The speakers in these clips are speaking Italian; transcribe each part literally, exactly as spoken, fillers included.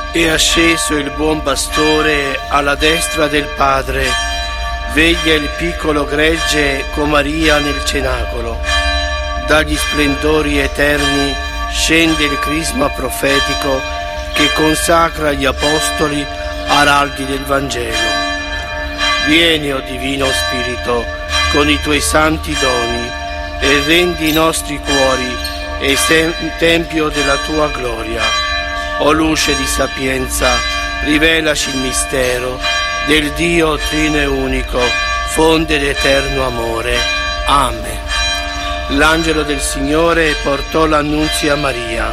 È asceso il buon pastore alla destra del Padre, veglia il piccolo gregge con Maria nel cenacolo. Dagli splendori eterni scende il crisma profetico che consacra gli apostoli araldi del Vangelo. Vieni, o Divino Spirito, con i tuoi santi doni e rendi i nostri cuori e tempio della tua gloria. O luce di sapienza, rivelaci il mistero del Dio Trino e Unico, fonte d'eterno amore. Amen. L'angelo del Signore portò l'annunzio a Maria.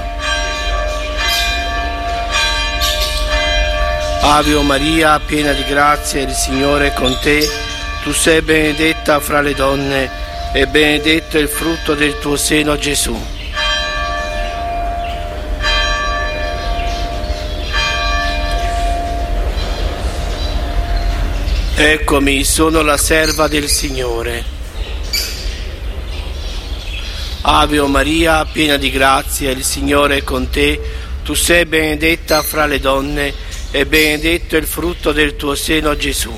Ave o Maria, piena di grazia, il Signore è con te. Tu sei benedetta fra le donne e benedetto è il frutto del tuo seno, Gesù. Eccomi, sono la serva del Signore. Ave o Maria, piena di grazia, il Signore è con te. Tu sei benedetta fra le donne e benedetto è il frutto del tuo seno, Gesù.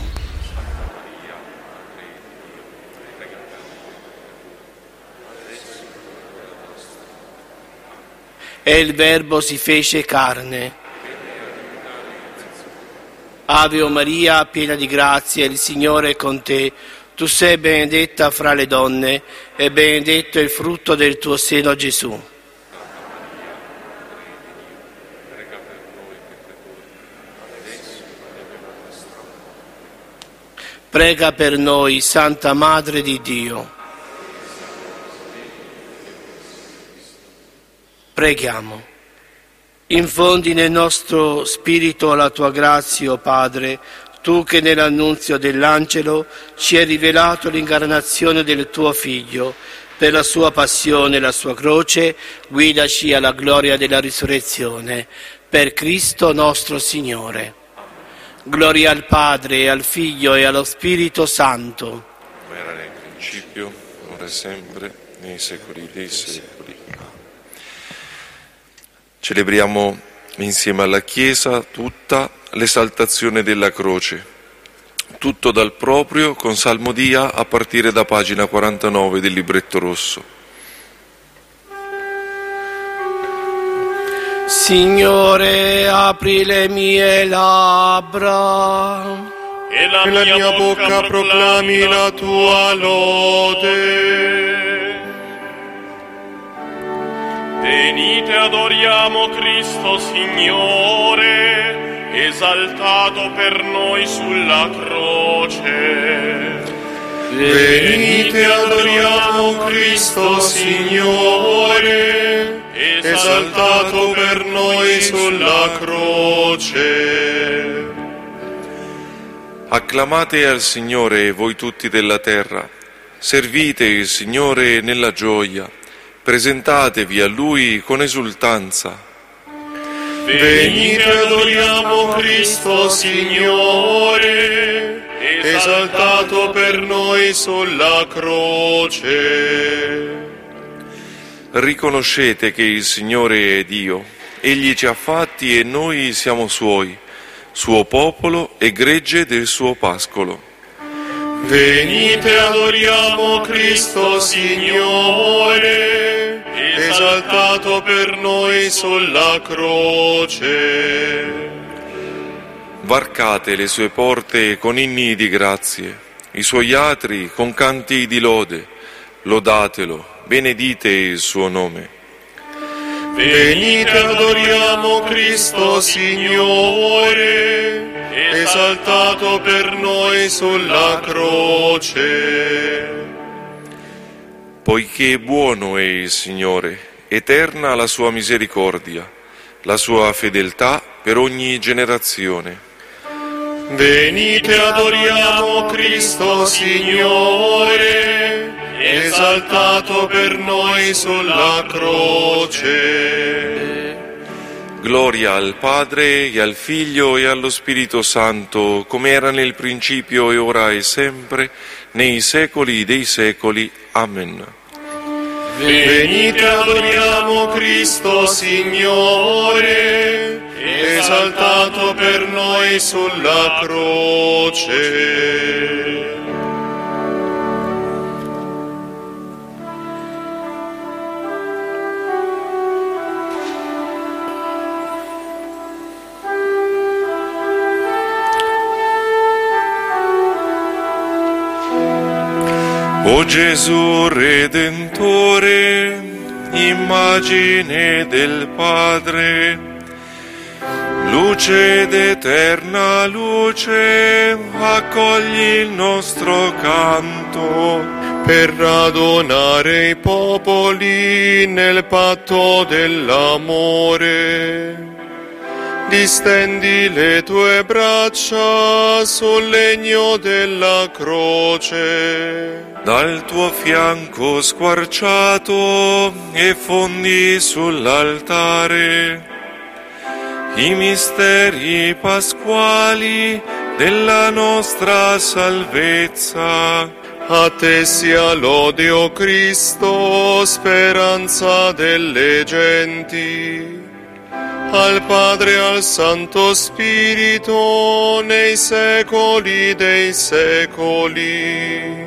E il Verbo si fece carne. Ave o Maria, piena di grazia, il Signore è con te. Tu sei benedetta fra le donne e benedetto è il frutto del tuo seno, Gesù. Prega per noi, Santa Madre di Dio. Preghiamo. Infondi nel nostro spirito la tua grazia, o Padre, tu che nell'annunzio dell'angelo ci hai rivelato l'incarnazione del tuo Figlio. Per la sua passione e la sua croce, guidaci alla gloria della risurrezione. Per Cristo nostro Signore. Gloria al Padre, e al Figlio e allo Spirito Santo. Come era nel principio, ora e sempre, nei secoli dei secoli. Celebriamo insieme alla Chiesa tutta l'esaltazione della croce, tutto dal proprio con salmodia a partire da pagina quarantanove del libretto rosso. Signore, apri le mie labbra e la, e la mia, mia bocca proclami la tua lode. Venite, adoriamo Cristo Signore, esaltato per noi sulla croce. Venite, adoriamo Cristo Signore, esaltato per noi sulla croce. Acclamate al Signore voi tutti della terra, servite il Signore nella gioia. Presentatevi a Lui con esultanza. Venite, adoriamo Cristo Signore, esaltato per noi sulla croce. Riconoscete che il Signore è Dio, Egli ci ha fatti e noi siamo Suoi, Suo popolo e gregge del Suo pascolo. Venite, adoriamo Cristo Signore, esaltato per noi sulla croce. Varcate le sue porte con inni di grazie, i suoi atri con canti di lode, lodatelo, benedite il suo nome. Venite, adoriamo Cristo Signore, esaltato per noi sulla croce. Poiché buono è il Signore, eterna la sua misericordia, la sua fedeltà per ogni generazione. Venite, adoriamo Cristo Signore, esaltato per noi sulla croce. Gloria al Padre, e al Figlio, e allo Spirito Santo, come era nel principio, e ora, e sempre, nei secoli dei secoli. Amen. Venite, adoriamo Cristo Signore, esaltato per noi sulla croce. O Gesù Redentore, immagine del Padre, luce d'eterna luce, accogli il nostro canto per radunare i popoli nel patto dell'amore. Distendi le tue braccia sul legno della croce. Dal tuo fianco squarciato e fondi sull'altare i misteri pasquali della nostra salvezza. A te sia lode, o Cristo, speranza delle genti. Al Padre e al Santo Spirito nei secoli dei secoli.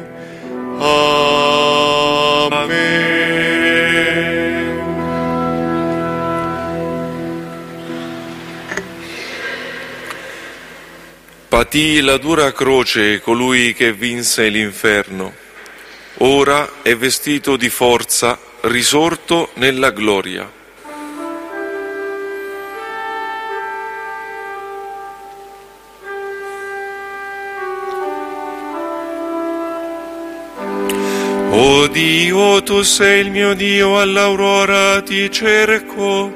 Amen. Patì la dura croce colui che vinse l'inferno. Ora è vestito di forza, risorto nella gloria. O Dio, tu sei il mio Dio, all'aurora ti cerco.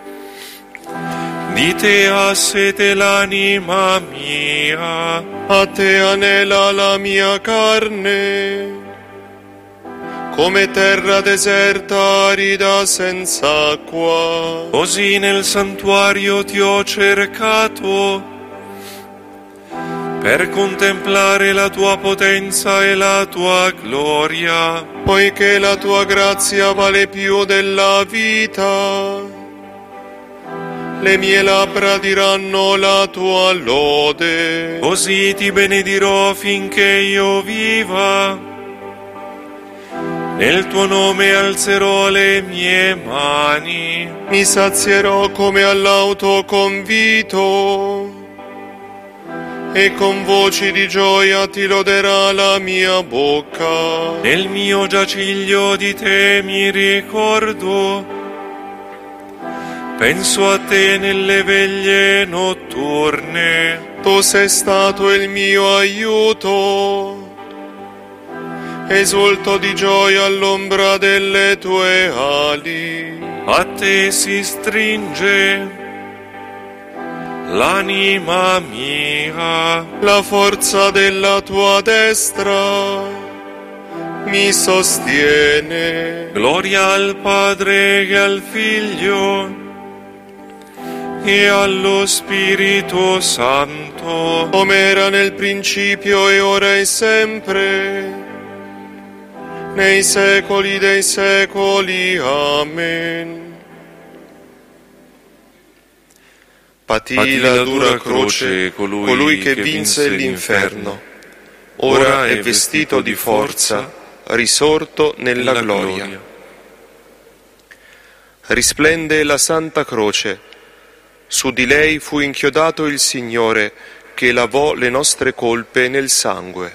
Di te ha sete l'anima mia. A te anela la mia carne, come terra deserta arida senza acqua. Così nel santuario ti ho cercato, per contemplare la tua potenza e la tua gloria. Poiché la tua grazia vale più della vita, le mie labbra diranno la tua lode. Così ti benedirò finché io viva, nel tuo nome alzerò le mie mani. Mi sazierò come all'autoconvito, e con voci di gioia ti loderà la mia bocca. Nel mio giaciglio di te mi ricordo, penso a te nelle veglie notturne. Tu sei stato il mio aiuto, esulto di gioia all'ombra delle tue ali. A te si stringe l'anima mia, la forza della tua destra mi sostiene. Gloria al Padre e al Figlio e allo Spirito Santo, come era nel principio e ora e sempre, nei secoli dei secoli. Amen. Patì, Patì la dura croce colui, colui che, che vinse l'inferno. Ora è vestito di forza, risorto nella, nella gloria. gloria. Risplende la Santa Croce. Su di lei fu inchiodato il Signore, che lavò le nostre colpe nel sangue.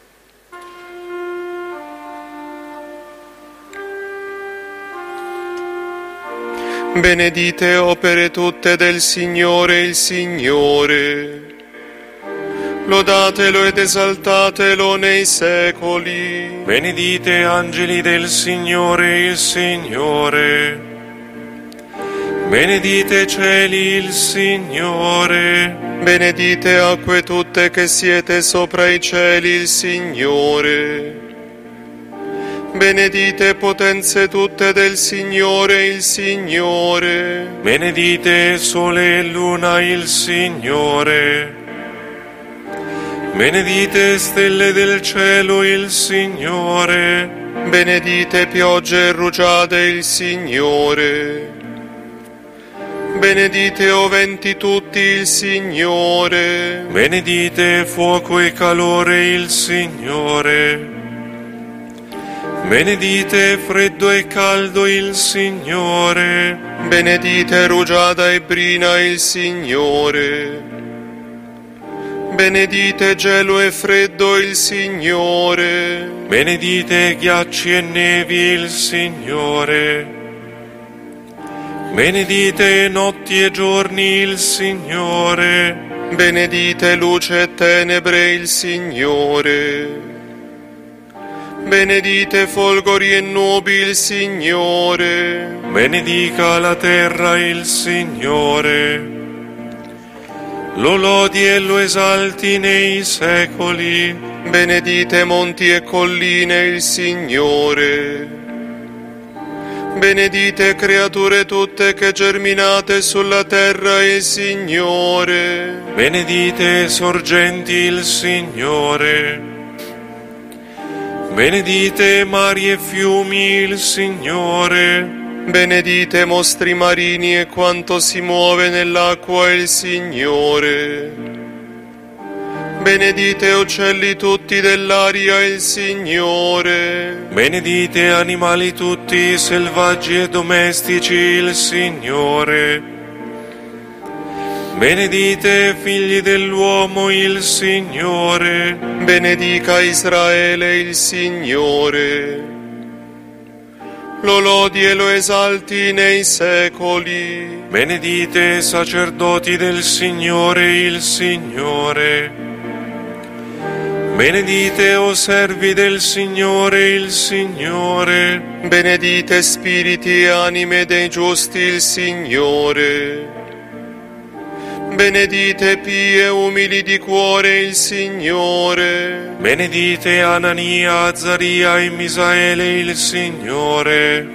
Benedite opere tutte del Signore il Signore. Lodatelo ed esaltatelo nei secoli. Benedite angeli del Signore il Signore. Benedite cieli il Signore. Benedite acque tutte che siete sopra i cieli il Signore. Benedite potenze tutte del Signore il Signore. Benedite sole e luna il Signore. Benedite stelle del cielo il Signore. Benedite piogge e rugiade il Signore. Benedite o venti tutti il Signore. Benedite fuoco e calore il Signore. Benedite freddo e caldo il Signore. Benedite rugiada e brina il Signore. Benedite gelo e freddo il Signore. Benedite ghiacci e nevi il Signore. Benedite notti e giorni il Signore. Benedite luce e tenebre il Signore. Benedite folgori e nubi il Signore. Benedica la terra il Signore. Lo lodi e lo esalti nei secoli. Benedite monti e colline il Signore. Benedite creature tutte che germinate sulla terra il Signore. Benedite sorgenti il Signore. Benedite mari e fiumi il Signore. Benedite mostri marini e quanto si muove nell'acqua il Signore. Benedite uccelli tutti dell'aria il Signore. Benedite animali tutti selvaggi e domestici il Signore. Benedite figli dell'uomo il Signore. Benedica Israele il Signore. Lo lodi e lo esalti nei secoli. Benedite sacerdoti del Signore il Signore. Benedite o servi del Signore il Signore. Benedite spiriti e anime dei giusti il Signore. Benedite pie e umili di cuore il Signore. Benedite Anania, Azzaria e Misaele il Signore.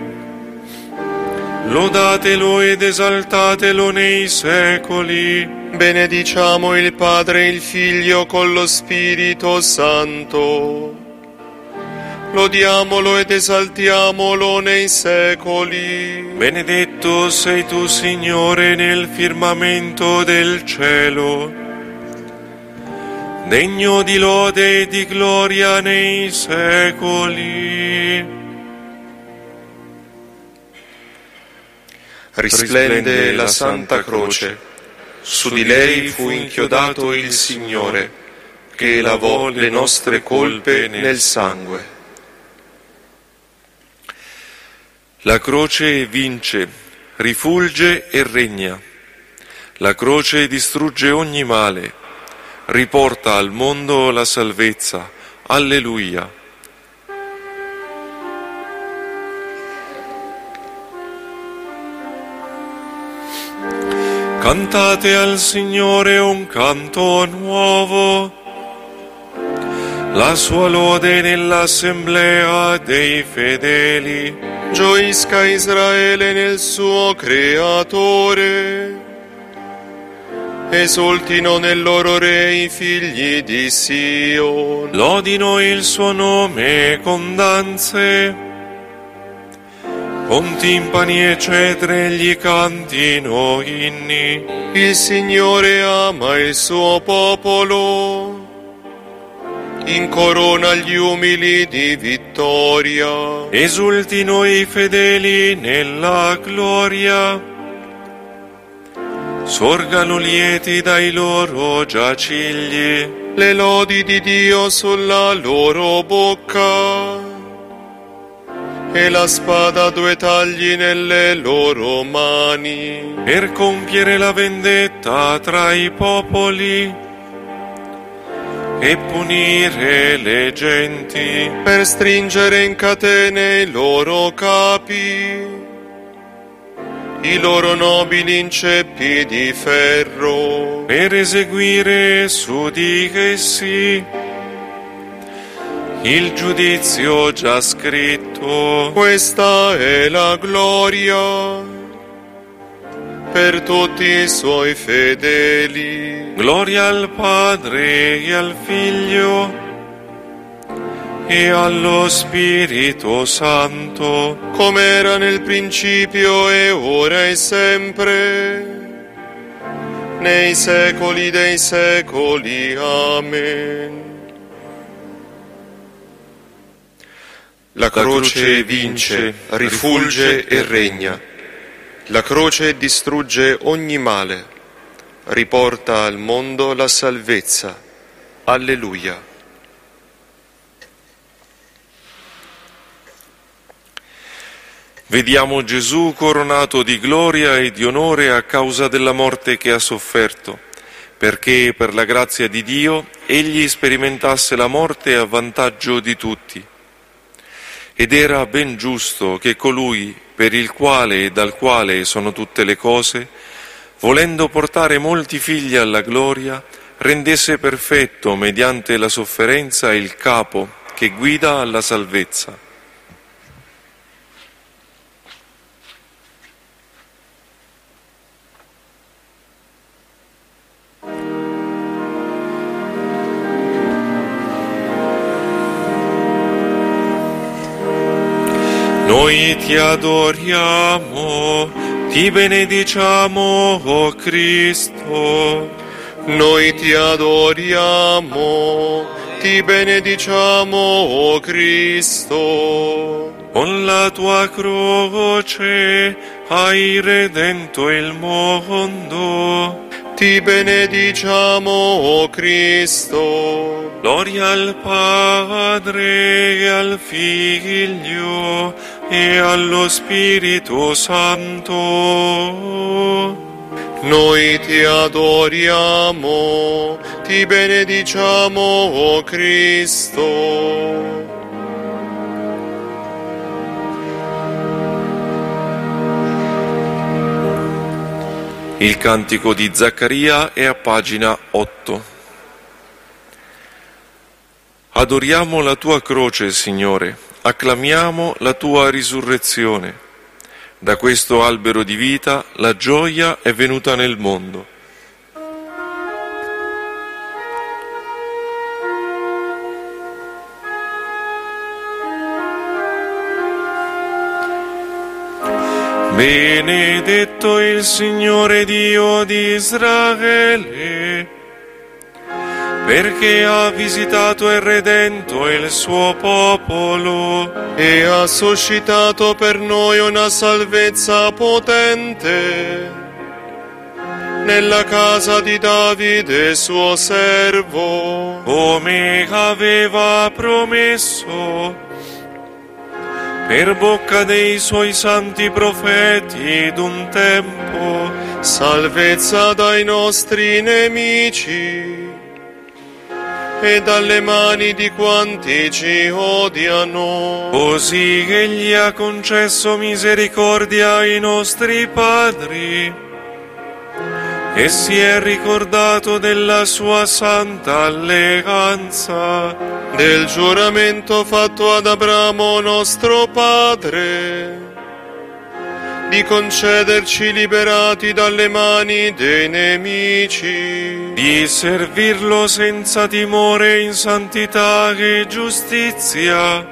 Lodatelo ed esaltatelo nei secoli. Benediciamo il Padre e il Figlio con lo Spirito Santo. Lodiamolo ed esaltiamolo nei secoli. Benedetto sei tu, Signore, nel firmamento del cielo, degno di lode e di gloria nei secoli. Risplende la Santa Croce, su di lei fu inchiodato il Signore, che lavò le nostre colpe nel sangue. La croce vince, rifulge e regna. La croce distrugge ogni male, riporta al mondo la salvezza. Alleluia. Cantate al Signore un canto nuovo, la sua lode nell'assemblea dei fedeli. Gioisca Israele nel suo Creatore, esultino nel loro Re i figli di Sion. Lodino il suo nome con danze, con timpani e cetre gli cantino inni. Il Signore ama il suo popolo, incorona gli umili di vittoria. Esultino i fedeli nella gloria, sorgano lieti dai loro giacigli. Le lodi di Dio sulla loro bocca, e la spada a due tagli nelle loro mani. Per compiere la vendetta tra i popoli e punire le genti, per stringere in catene i loro capi, i loro nobili in ceppi di ferro, per eseguire su di essi il giudizio già scritto. Questa è la gloria per tutti i suoi fedeli. Gloria al Padre e al Figlio e allo Spirito Santo, come era nel principio e ora e sempre, nei secoli dei secoli. Amen. La croce vince, rifulge e regna. La croce distrugge ogni male, riporta al mondo la salvezza. Alleluia. Vediamo Gesù coronato di gloria e di onore a causa della morte che ha sofferto, perché per la grazia di Dio egli sperimentasse la morte a vantaggio di tutti. Ed era ben giusto che colui per il quale e dal quale sono tutte le cose, volendo portare molti figli alla gloria, rendesse perfetto mediante la sofferenza il capo che guida alla salvezza. Noi ti adoriamo, ti benediciamo, o Cristo. Noi ti adoriamo, ti benediciamo, o Cristo. Con la tua croce hai redento il mondo. Ti benediciamo, o Cristo. Gloria al Padre e al Figlio e allo Spirito Santo. Noi ti adoriamo, ti benediciamo, o Cristo. Il cantico di Zaccaria è a pagina otto. Adoriamo la tua croce, Signore, acclamiamo la tua risurrezione. Da questo albero di vita la gioia è venuta nel mondo. Benedetto il Signore Dio di Israele, perché ha visitato e redento il suo popolo e ha suscitato per noi una salvezza potente nella casa di Davide suo servo, come aveva promesso per bocca dei suoi santi profeti d'un tempo, salvezza dai nostri nemici e dalle mani di quanti ci odiano. Così egli ha concesso misericordia ai nostri padri e si è ricordato della sua santa alleanza, del giuramento fatto ad Abramo nostro padre, di concederci liberati dalle mani dei nemici, di servirlo senza timore in santità e giustizia,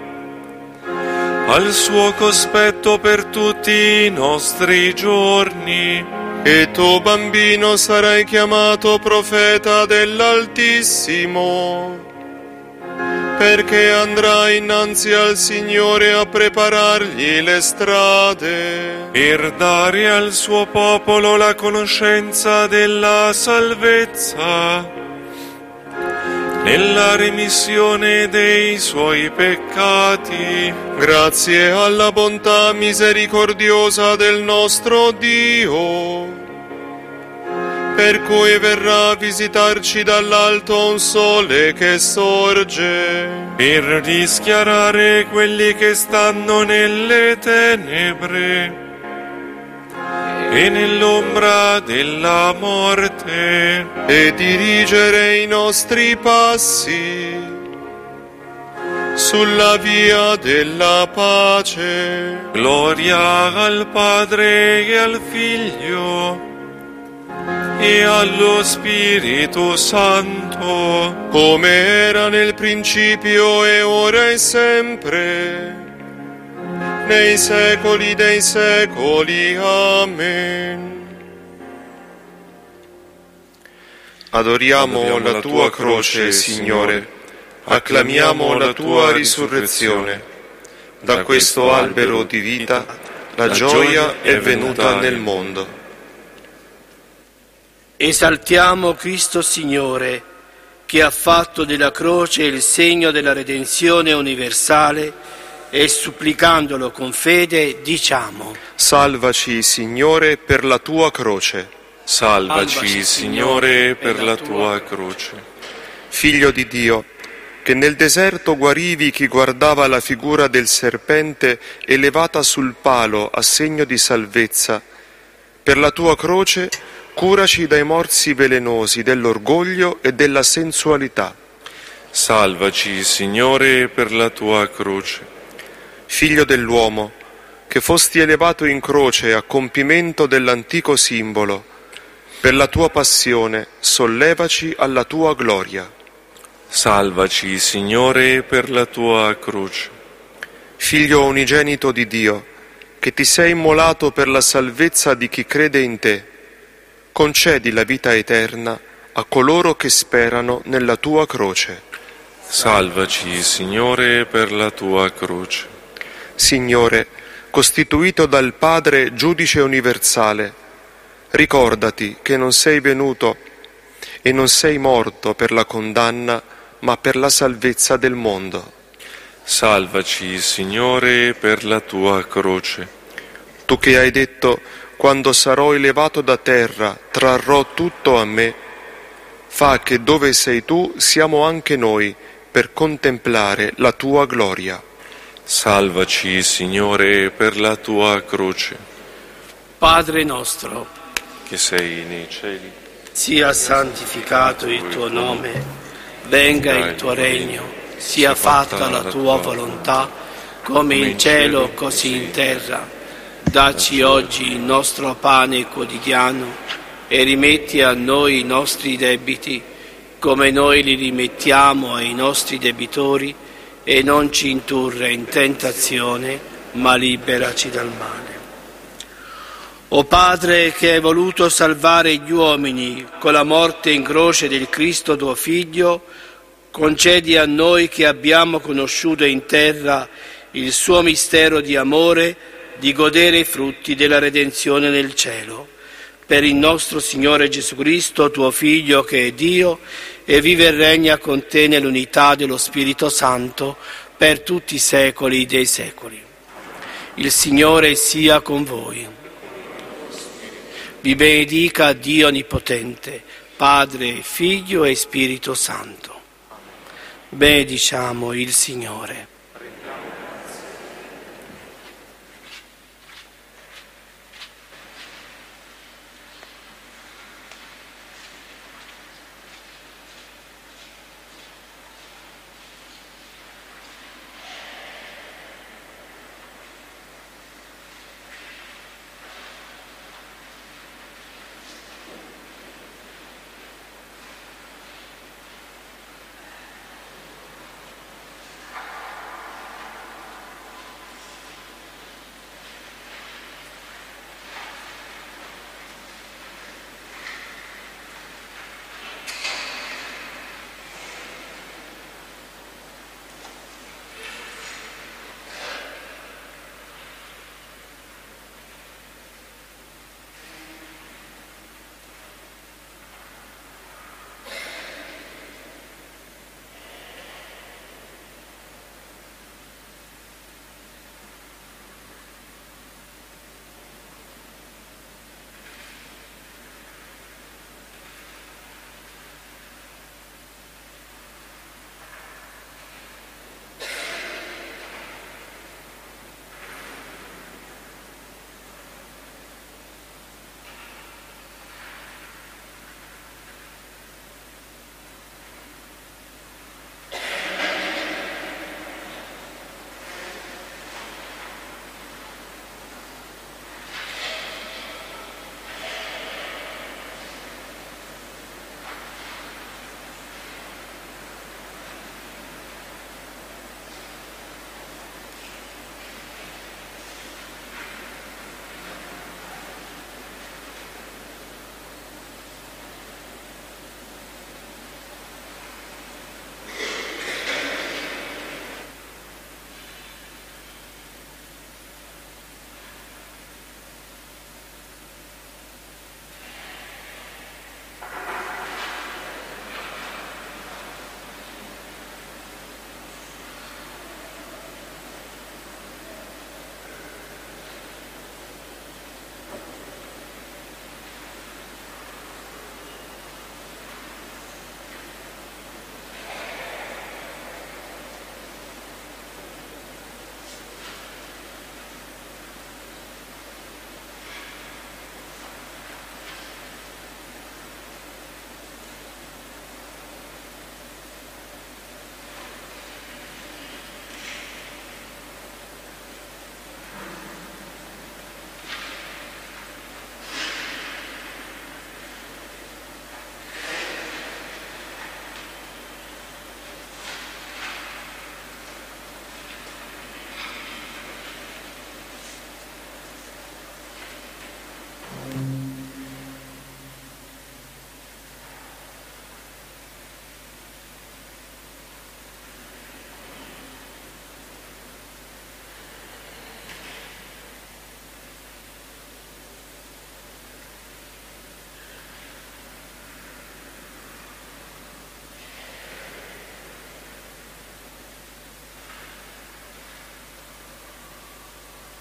al suo cospetto per tutti i nostri giorni. E tu, bambino, sarai chiamato profeta dell'Altissimo, perché andrai innanzi al Signore a preparargli le strade, per dare al suo popolo la conoscenza della salvezza, nella remissione dei suoi peccati, grazie alla bontà misericordiosa del nostro Dio, per cui verrà a visitarci dall'alto un sole che sorge, per rischiarare quelli che stanno nelle tenebre e nell'ombra della morte, e dirigere i nostri passi sulla via della pace. Gloria al Padre e al Figlio e allo Spirito Santo, come era nel principio e ora e sempre, nei secoli dei secoli. Amen. Adoriamo, Adoriamo la tua croce, Signore, acclamiamo la tua risurrezione. Da questo albero di vita la gioia è venuta nel mondo. Esaltiamo Cristo Signore, che ha fatto della croce il segno della redenzione universale, e supplicandolo con fede diciamo: Salvaci, Signore, per la tua croce. Salvaci, Signore, per la tua croce. Figlio di Dio, che nel deserto guarivi chi guardava la figura del serpente elevata sul palo a segno di salvezza, per la tua croce curaci dai morsi velenosi dell'orgoglio e della sensualità. Salvaci, Signore, per la tua croce. Figlio dell'uomo, che fosti elevato in croce a compimento dell'antico simbolo, per la tua passione sollevaci alla tua gloria. Salvaci, Signore, per la tua croce. Figlio unigenito di Dio, che ti sei immolato per la salvezza di chi crede in te, concedi la vita eterna a coloro che sperano nella tua croce. Salvaci, Signore, per la tua croce. Signore, costituito dal Padre giudice universale, ricordati che non sei venuto e non sei morto per la condanna, ma per la salvezza del mondo. Salvaci, Signore, per la tua croce. Tu che hai detto: quando sarò elevato da terra, trarrò tutto a me, fa che dove sei tu siamo anche noi, per contemplare la tua gloria. Salvaci, Signore, per la tua croce. Padre nostro, che sei nei cieli, sia santificato il tuo nome, venga il tuo regno, sia fatta la tua volontà, come in cielo così in terra. Dacci oggi il nostro pane quotidiano e rimetti a noi i nostri debiti, come noi li rimettiamo ai nostri debitori, e non ci indurre in tentazione, ma liberaci dal male. O Padre, che hai voluto salvare gli uomini con la morte in croce del Cristo tuo Figlio, concedi a noi che abbiamo conosciuto in terra il suo mistero di amore, di godere i frutti della redenzione nel cielo. Per il nostro Signore Gesù Cristo, tuo Figlio, che è Dio, e vive e regna con te nell'unità dello Spirito Santo, per tutti i secoli dei secoli. Il Signore sia con voi. Vi benedica Dio Onnipotente, Padre, Figlio e Spirito Santo. Benediciamo il Signore.